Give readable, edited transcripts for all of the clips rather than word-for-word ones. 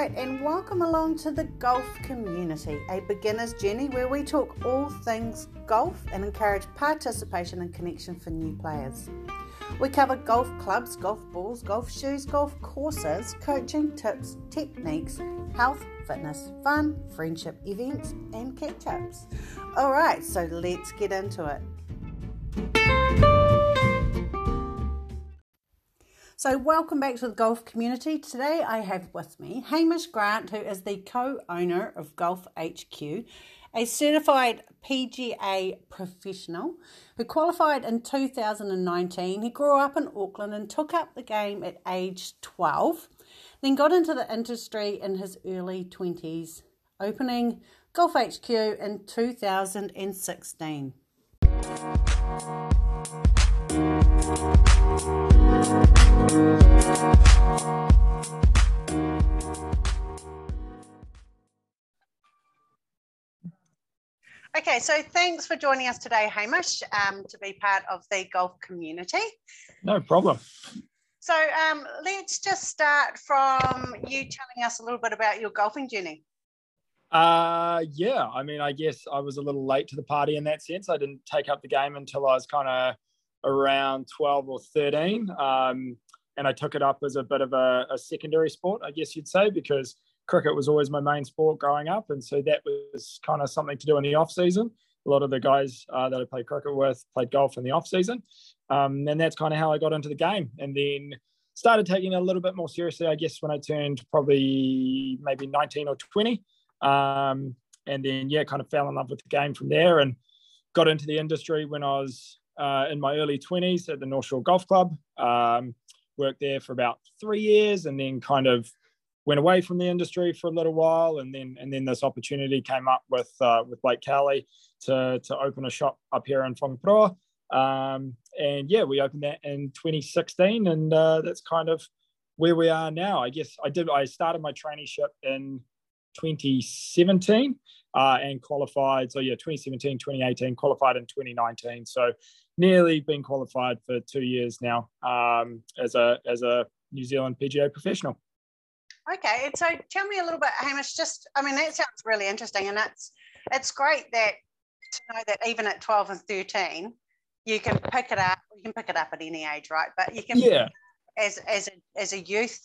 right, and welcome along to the Golf Community, a beginner's journey where we talk all things golf and encourage participation and connection for new players. We cover golf clubs, golf balls, golf shoes, golf courses, coaching tips, techniques, health, fitness, fun, friendship, events, and catch-ups. All right, so let's get into it. So welcome back to the Golf Community. Today I have with me Hamish Grant, who is the co-owner of Golf HQ, a certified PGA professional who qualified in 2019. He grew up in Auckland and took up the game at age 12, then got into the industry in his early 20s, opening Golf HQ in 2016. Okay, so thanks for joining us today, Hamish, to be part of the Golf Community. No problem. So let's just start from you telling us a little bit about your golfing journey. Yeah, I mean, I guess I was a little late to the party in that sense. I didn't take up the game until I was kind of around 12 or 13. And I took it up as a bit of a secondary sport, I guess you'd say, because cricket was always my main sport growing up. And so that was kind of something to do in the off season. A lot of the guys that I played cricket with played golf in the off season. And that's kind of how I got into the game. And then started taking it a little bit more seriously, I guess, when I turned probably maybe 19 or 20. And then, yeah, kind of fell in love with the game from there and got into the industry when I was in my early 20s at the North Shore Golf Club. Worked there for about 3 years and then kind of went away from the industry for a little while. And then this opportunity came up with Blake Cowley to open a shop up here in Whangaparoa. And yeah, we opened that in 2016 and that's kind of where we are now. I guess I started my traineeship in 2017 and qualified. So yeah, 2017, 2018, qualified in 2019. So nearly been qualified for 2 years now as a New Zealand PGA professional. Okay, and so tell me a little bit, Hamish, that sounds really interesting, and it's great to know that even at 12 and 13, you can pick it up. You can pick it up at any age, right? But you can as a youth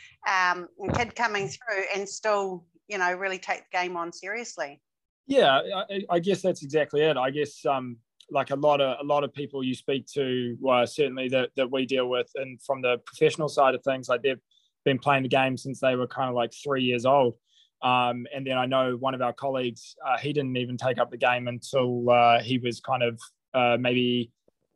kid coming through and still, really take the game on seriously. Yeah, I guess that's exactly it. I guess like a lot of people you speak to, certainly that we deal with, and from the professional side of things, like they've been playing the game since they were kind of like 3 years old. And then I know one of our colleagues, he didn't even take up the game until he was kind of maybe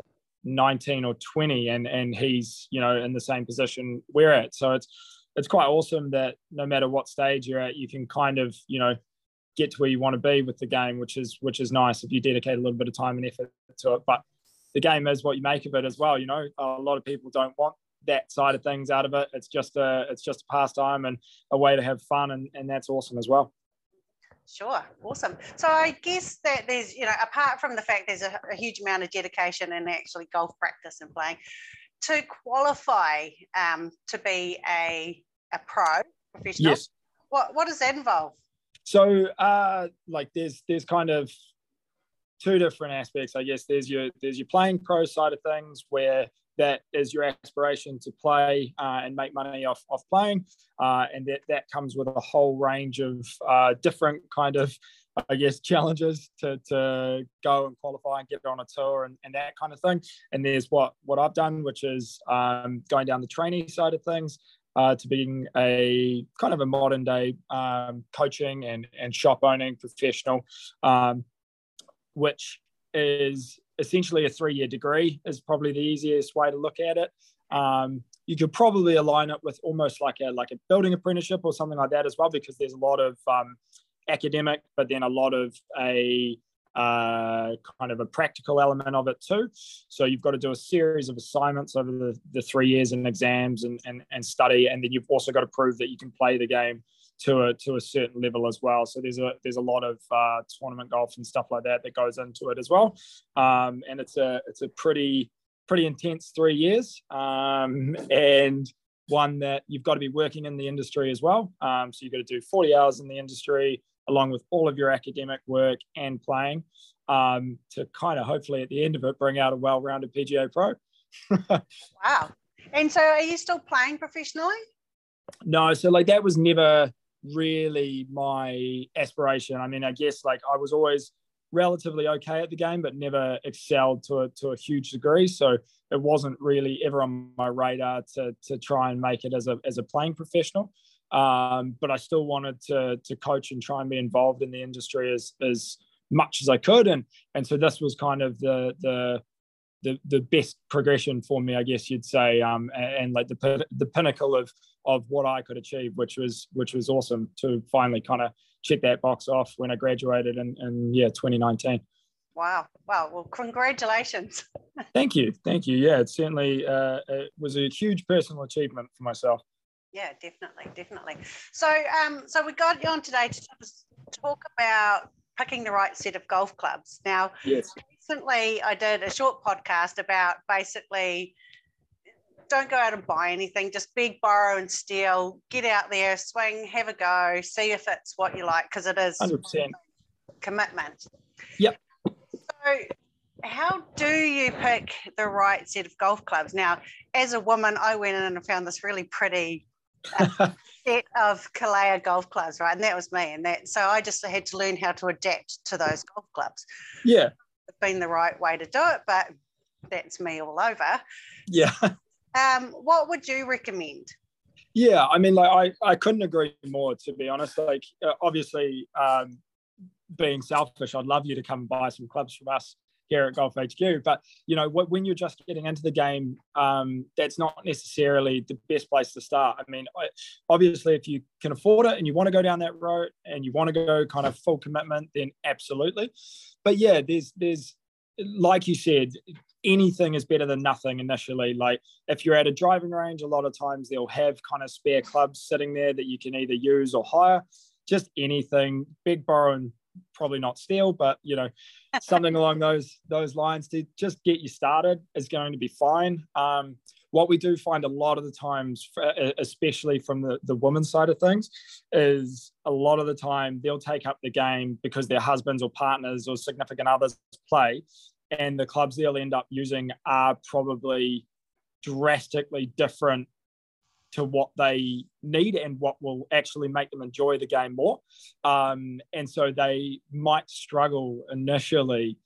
19 or 20, and he's in the same position we're at. So it's quite awesome that no matter what stage you're at, you can kind of get to where you want to be with the game, which is nice if you dedicate a little bit of time and effort to it. But the game is what you make of it as well. A lot of people don't want that side of things out of it. It's just a pastime and a way to have fun, and that's awesome as well. Sure, awesome. So I guess that there's, apart from the fact there's a huge amount of dedication and actually golf practice and playing, to qualify to be a pro professional, yes. What does that involve? So there's kind of two different aspects, I guess. There's your playing pro side of things, where that is your aspiration to play and make money off playing, and that comes with a whole range of different kind of, I guess, challenges to go and qualify and get on a tour and that kind of thing. And there's what I've done, which is going down the trainee side of things to being a kind of a modern day coaching and shop owning professional, which is essentially a 3-year degree is probably the easiest way to look at it. You could probably align it with almost like a building apprenticeship or something like that as well, because there's a lot of academic, but then a lot of a kind of a practical element of it too. So you've got to do a series of assignments over the 3 years and exams and study, and then you've also got to prove that you can play the game to a certain level as well. So there's a lot of tournament golf and stuff like that goes into it as well. And it's a pretty intense 3 years. And one that you've got to be working in the industry as well. So you've got to do 40 hours in the industry along with all of your academic work and playing to kind of hopefully at the end of it bring out a well-rounded PGA Pro. Wow. And so are you still playing professionally? No, so like that was never really my aspiration. I mean, I guess like I was always relatively okay at the game, but never excelled to a huge degree. So it wasn't really ever on my radar to try and make it as a playing professional. But I still wanted to coach and try and be involved in the industry as much as I could. And so this was kind of the best progression for me, I guess you'd say, and like the pinnacle of what I could achieve, which was awesome to finally kind of check that box off when I graduated in 2019. Wow. Well, congratulations. Thank you. Yeah, it certainly it was a huge personal achievement for myself. Yeah, definitely. So we got you on today to talk about picking the right set of golf clubs. Now, yes. Recently I did a short podcast about basically don't go out and buy anything, just beg, borrow and steal, get out there, swing, have a go, see if it's what you like, because it is 100% commitment. Yep. So how do you pick the right set of golf clubs? Now, as a woman, I went in and found this really pretty set of Kalea golf clubs, right? And that was me. So I just had to learn how to adapt to those golf clubs. Yeah. It's been the right way to do it, but that's me all over. Yeah. What would you recommend? Yeah, I mean, like I couldn't agree more, to be honest. Like, obviously, being selfish, I'd love you to come and buy some clubs from us here at Golf HQ. But, you know, when you're just getting into the game, that's not necessarily the best place to start. I mean, obviously, if you can afford it and you want to go down that road and you want to go kind of full commitment, then absolutely. But yeah, there's like you said, anything is better than nothing initially. Like if you're at a driving range, a lot of times they'll have kind of spare clubs sitting there that you can either use or hire. Just anything, big, borrow, and probably not steal, but you know, something along those lines to just get you started is going to be fine. What we do find a lot of the times, especially from the women's side of things, is a lot of the time they'll take up the game because their husbands or partners or significant others play, and the clubs they'll end up using are probably drastically different to what they need and what will actually make them enjoy the game more. And so they might struggle initially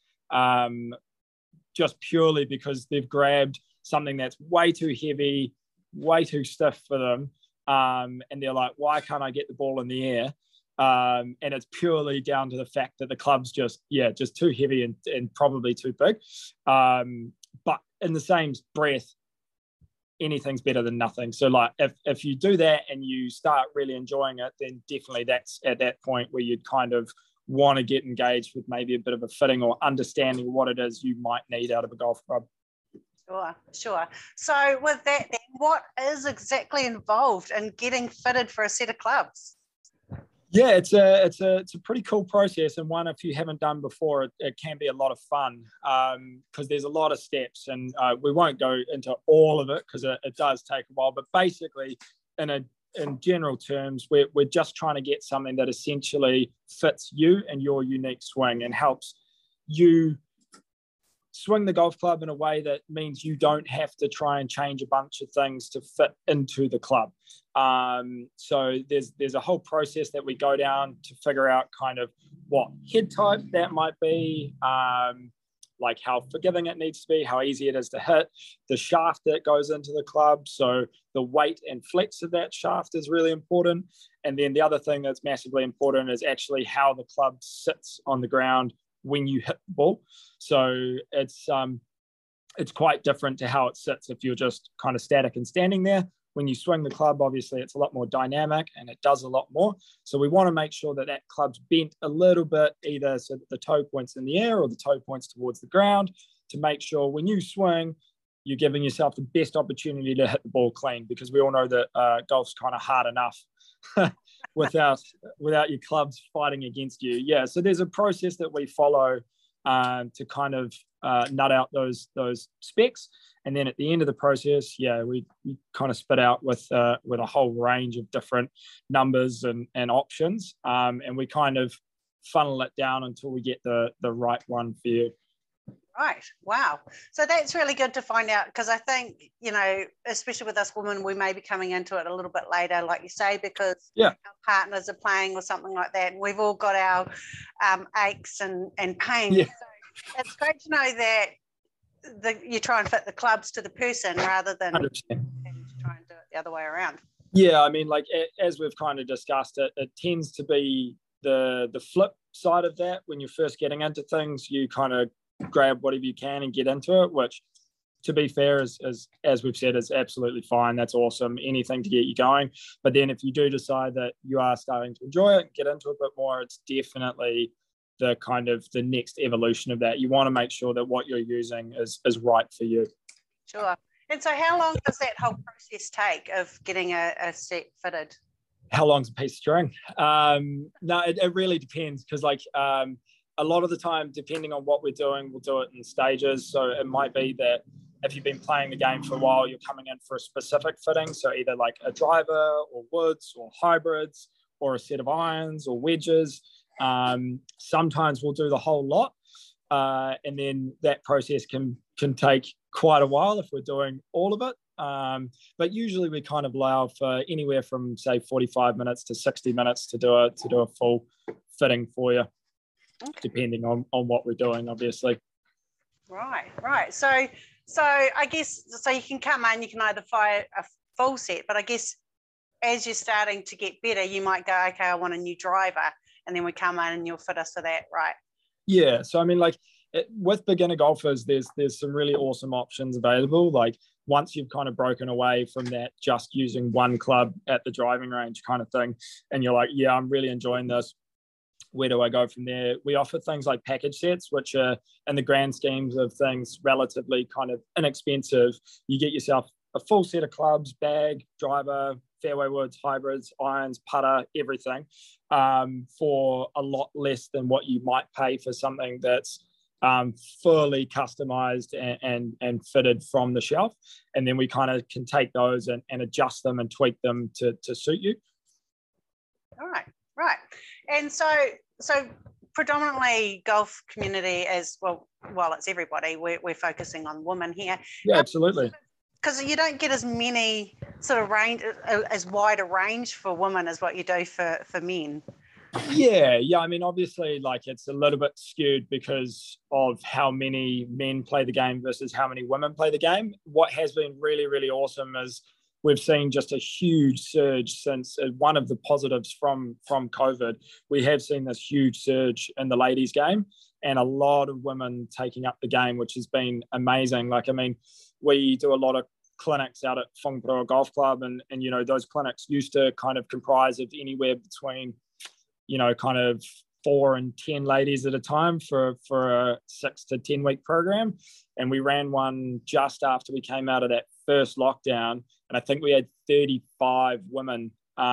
just purely because they've grabbed something that's way too heavy, way too stiff for them. And they're like, why can't I get the ball in the air? And it's purely down to the fact that the club's just too heavy and probably too big. But in the same breath, anything's better than nothing. So like if you do that and you start really enjoying it, then definitely that's at that point where you'd kind of want to get engaged with maybe a bit of a fitting or understanding what it is you might need out of a golf club. Sure. So with that then, what is exactly involved in getting fitted for a set of clubs? Yeah, it's a pretty cool process, and one if you haven't done before, it can be a lot of fun because there's a lot of steps, and we won't go into all of it because it does take a while. But basically, in general terms, we're just trying to get something that essentially fits you and your unique swing and helps you swing the golf club in a way that means you don't have to try and change a bunch of things to fit into the club. So there's a whole process that we go down to figure out kind of what head type that might be, like how forgiving it needs to be, how easy it is to hit, the shaft that goes into the club. So the weight and flex of that shaft is really important. And then the other thing that's massively important is actually how the club sits on the ground when you hit the ball. So it's quite different to how it sits if you're just kind of static and standing there. When you swing the club, obviously it's a lot more dynamic and it does a lot more. So we want to make sure that club's bent a little bit, either so that the toe points in the air or the toe points towards the ground, to make sure when you swing, you're giving yourself the best opportunity to hit the ball clean, because we all know that golf's kind of hard enough without your clubs fighting against you. Yeah, so there's a process that we follow to kind of nut out those specs. And then at the end of the process, we kind of spit out with a whole range of different numbers and options, and we kind of funnel it down until we get the right one for you. Right. Wow. So that's really good to find out, because I think, especially with us women, we may be coming into it a little bit later, like you say, because our partners are playing or something like that. And we've all got our aches and pains. Yeah. So it's great to know that you try and fit the clubs to the person rather than 100%. having to try and do it the other way around. Yeah. I mean, like, as we've kind of discussed, it tends to be the flip side of that. When you're first getting into things, you kind of grab whatever you can and get into it, which, to be fair, is as we've said, is absolutely fine. That's awesome. Anything to get you going. But then if you do decide that you are starting to enjoy it and get into it a bit more, it's definitely the kind of the next evolution of that. You want to make sure that what you're using is right for you. Sure. And so how long does that whole process take of getting a set fitted? How long's a piece of string? No, it really depends, because a lot of the time, depending on what we're doing, we'll do it in stages. So it might be that if you've been playing the game for a while, you're coming in for a specific fitting. So either like a driver or woods or hybrids or a set of irons or wedges. Sometimes we'll do the whole lot. And then that process can take quite a while if we're doing all of it. But usually we kind of allow for anywhere from, say, 45 minutes to 60 minutes to do a full fitting for you. Okay. Depending on what we're doing, obviously. Right. So I guess, so you can come in, you can either fire a full set, but I guess as you're starting to get better, you might go, okay, I want a new driver, and then we come in and you'll fit us to that, right? Yeah. So I mean, with beginner golfers, there's some really awesome options available. Like, once you've kind of broken away from that just using one club at the driving range kind of thing, and you're like, yeah, I'm really enjoying this, where do I go from there? We offer things like package sets, which are, in the grand schemes of things, relatively kind of inexpensive. You get yourself a full set of clubs, bag, driver, fairway woods, hybrids, irons, putter, everything, for a lot less than what you might pay for something that's fully customized and fitted from the shelf. And then we kind of can take those and adjust them and tweak them to suit you. All right. And so predominantly golf community as well, it's everybody, we're focusing on women here. Yeah, absolutely. Because you don't get as many sort of range, as wide a range for women as what you do for men. Yeah. I mean, obviously, it's a little bit skewed because of how many men play the game versus how many women play the game. What has been really, really awesome is we've seen just a huge surge since one of the positives from COVID. We have seen this huge surge in the ladies' game, and a lot of women taking up the game, which has been amazing. We do a lot of clinics out at Whangaparoa Golf Club, and those clinics used to kind of comprise of anywhere between kind of 4 and 10 ladies at a time for a 6 to 10 week program. And we ran one just after we came out of that first lockdown, and I think we had 35 women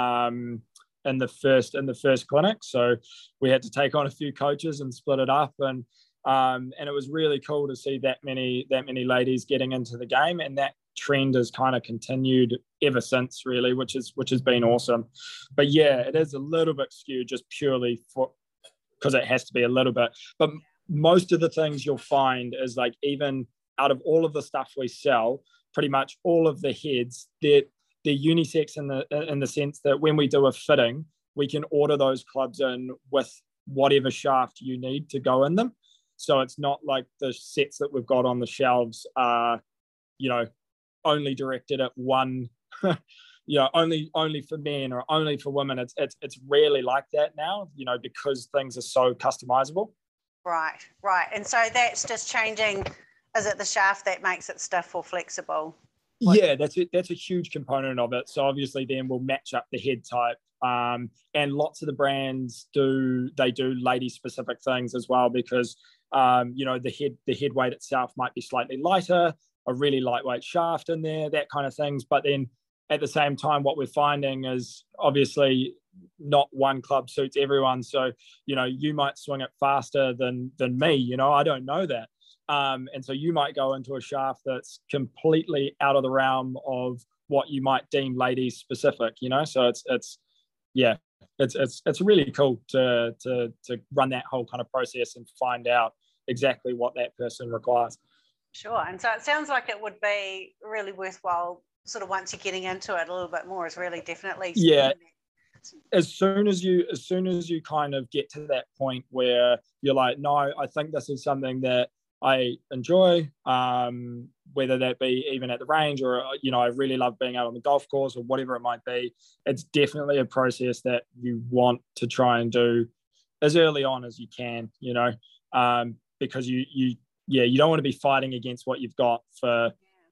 in the first clinic. So we had to take on a few coaches and split it up, and it was really cool to see that many ladies getting into the game, and that trend has kind of continued ever since, really, which has been awesome. But yeah, it is a little bit skewed just purely because it has to be a little bit. But most of the things you'll find is, even out of all of the stuff we sell, pretty much all of the heads, they're unisex in the sense that when we do a fitting, we can order those clubs in with whatever shaft you need to go in them. So it's not like the sets that we've got on the shelves are, only directed at one, only for men or only for women. It's rarely like that now, because things are so customizable. Right. And so that's just changing. Is it the shaft that makes it stiff or flexible? Yeah, that's a huge component of it. So obviously then we'll match up the head type. And lots of the brands do lady specific things as well, because the head weight itself might be slightly lighter, a really lightweight shaft in there, that kind of things. But then at the same time, what we're finding is obviously not one club suits everyone. So, you might swing it faster than me. I don't know that. And so you might go into a shaft that's completely out of the realm of what you might deem ladies specific. So it's really cool to run that whole kind of process and find out exactly what that person requires. Sure. And so it sounds like it would be really worthwhile sort of once you're getting into it a little bit more, is really definitely. Yeah. As soon as you kind of get to that point where you're like, no, I think this is something that I enjoy, whether that be even at the range or, I really love being out on the golf course or whatever it might be. It's definitely a process that you want to try and do as early on as you can, because you don't want to be fighting against what you've got for,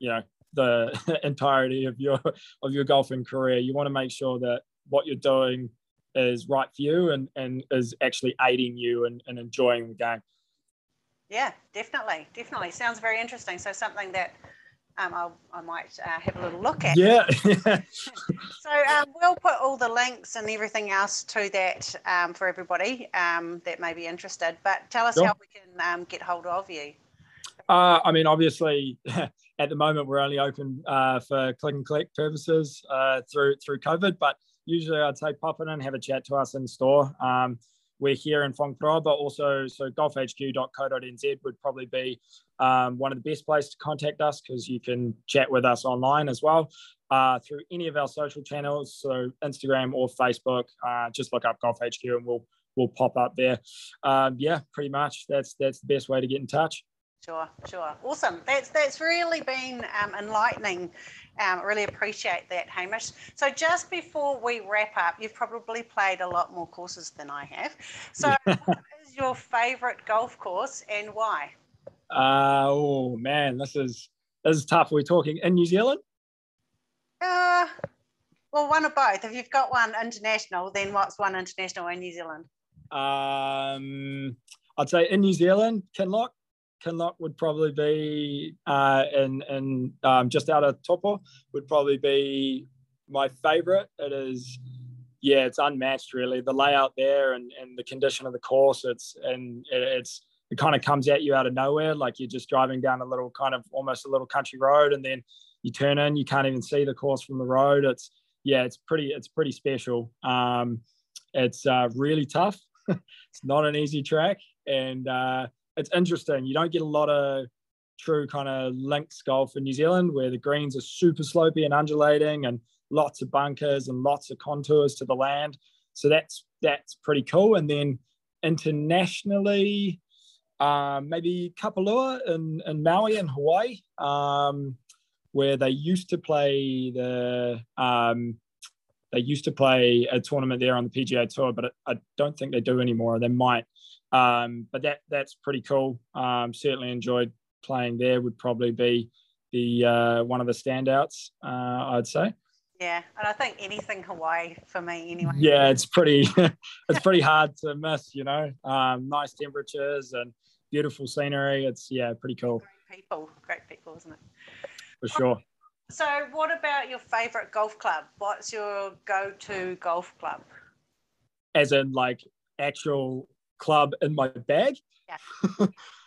the entirety of your golfing career. You want to make sure that what you're doing is right for you and is actually aiding you and enjoying the game. Yeah, definitely. Sounds very interesting. So something that I might have a little look at. Yeah. So we'll put all the links and everything else to that for everybody that may be interested. But tell us how we can get hold of you. Obviously, at the moment we're only open for click and collect purposes through COVID. But usually I'd say pop in and have a chat to us in store. We're here in Whangaparaoa, but also golfhq.co.nz would probably be one of the best places to contact us, because you can chat with us online as well through any of our social channels, so Instagram or Facebook. Just look up Golf HQ and we'll pop up there. Pretty much that's the best way to get in touch. Sure. Awesome. That's really been enlightening. Really appreciate that, Hamish. So just before we wrap up, you've probably played a lot more courses than I have. So what is your favourite golf course and why? Oh man, this is tough. We're talking in New Zealand? Well, one of both. If you've got one international, then what's one international in New Zealand? I'd say in New Zealand, Kinloch. Kinloch would probably be in just out of Taupo would probably be my favourite. It's unmatched really. The layout there and the condition of the course, it kind of comes at you out of nowhere. Like you're just driving down a little kind of almost a little country road, and then you turn in, you can't even see the course from the road. It's pretty special. It's really tough. It's not an easy track, and it's interesting. You don't get a lot of true kind of links golf in New Zealand, where the greens are super slopey and undulating and lots of bunkers and lots of contours to the land. So that's pretty cool. And then internationally, maybe Kapalua in Maui in Hawaii, where they used to play a tournament there on the PGA Tour, but I don't think they do anymore. They might. But that's pretty cool. Certainly enjoyed playing there. Would probably be the one of the standouts, I'd say. Yeah, and I think anything Hawaii for me anyway. Yeah, it's pretty hard to miss. Nice temperatures and beautiful scenery. It's pretty cool. Great people, isn't it? For sure. So, what about your favourite golf club? What's your go-to golf club? As in, like, actual club in my bag? Yeah.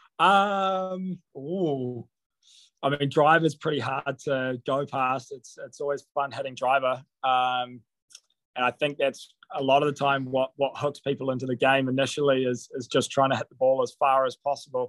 Driver's pretty hard to go past. It's always fun hitting driver. And I think that's a lot of the time what hooks people into the game initially is just trying to hit the ball as far as possible.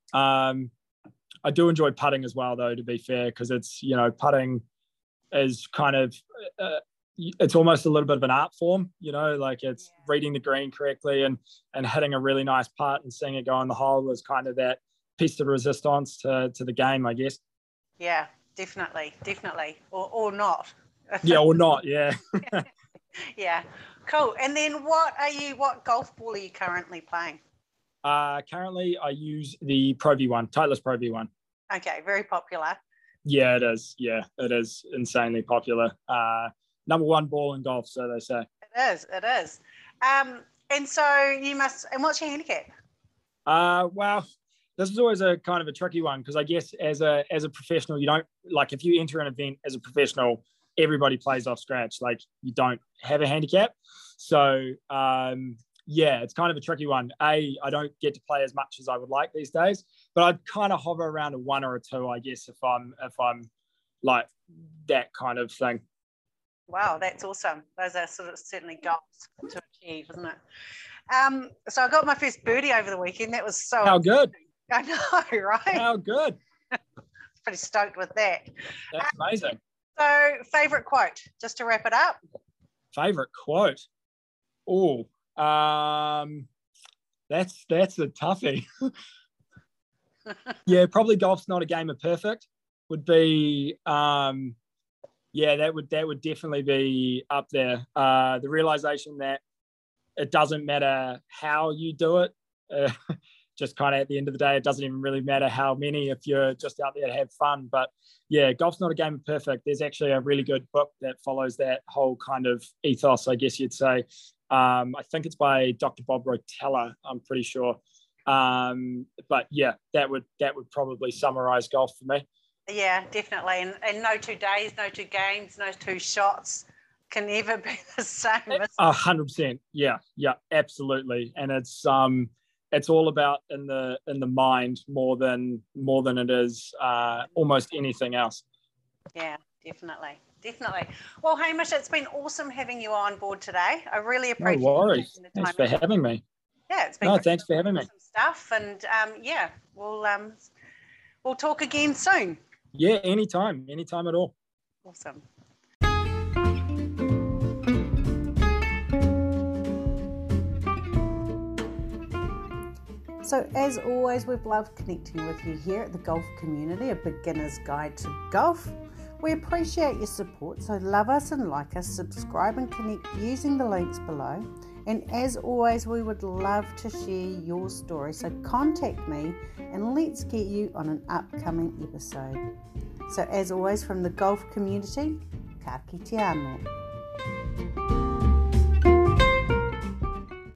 I do enjoy putting as well, though, to be fair, because it's, putting is kind of it's almost a little bit of an art form, like it's reading the green correctly and hitting a really nice putt and seeing it go on the hole is kind of that piece de resistance to the game, I guess. Yeah, definitely. Or not. Yeah, or not, yeah. Yeah, cool. And then what golf ball are you currently playing? Currently, I use the Pro V1, Titleist Pro V1. Okay, very popular. Yeah, it is. Yeah, it is insanely popular. Number one ball in golf, so they say. It is. And so you must. And what's your handicap? Well, this is always a kind of a tricky one, because I guess as a professional, you don't, like, if you enter an event as a professional, everybody plays off scratch. Like, you don't have a handicap. So, yeah, it's kind of a tricky one. I don't get to play as much as I would like these days, but I'd kind of hover around a 1 or a 2, I guess, if I'm like that kind of thing. Wow, that's awesome. Those are sort of certainly goals to achieve, isn't it? So I got my first birdie over the weekend. That was so How good? I know, right? How good? Pretty stoked with that. That's amazing. So, favourite quote, just to wrap it up. Favorite quote? Oh, that's a toughie. Yeah, probably golf's not a game of perfect. Would be, yeah, that would definitely be up there. The realization that it doesn't matter how you do it. Just kind of at the end of the day, it doesn't even really matter how many if you're just out there to have fun. But yeah, golf's not a game of perfect. There's actually a really good book that follows that whole kind of ethos, I guess you'd say. I think it's by Dr. Bob Rotella, I'm pretty sure. But yeah, that would probably summarize golf for me. Yeah, definitely. And no 2 days, no 2 games, no 2 shots can ever be the same. 100%. Yeah, absolutely. And it's all about in the mind more than it is almost anything else. Yeah, definitely. Well, Hamish, it's been awesome having you on board today. I really appreciate No worries. Thanks for having me. Yeah, it's been thanks for having me. Stuff, and yeah, we'll talk again soon. Yeah, anytime at all. Awesome. So as always, we've loved connecting with you here at the Golf Community, a beginner's guide to golf. We appreciate your support, so love us and like us, subscribe and connect using the links below. And as always, we would love to share your story, so contact me and let's get you on an upcoming episode. So as always, from the Golf Community, ka kite anō.